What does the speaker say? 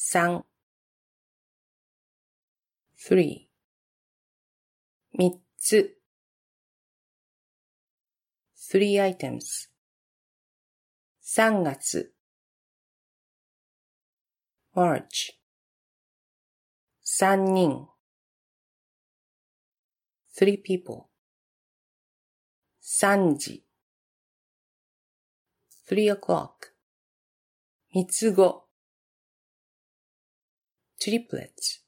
3 3 3つ 3 items 3月 March 3人 3 people 3時 3 o'clock 三つ子 triplets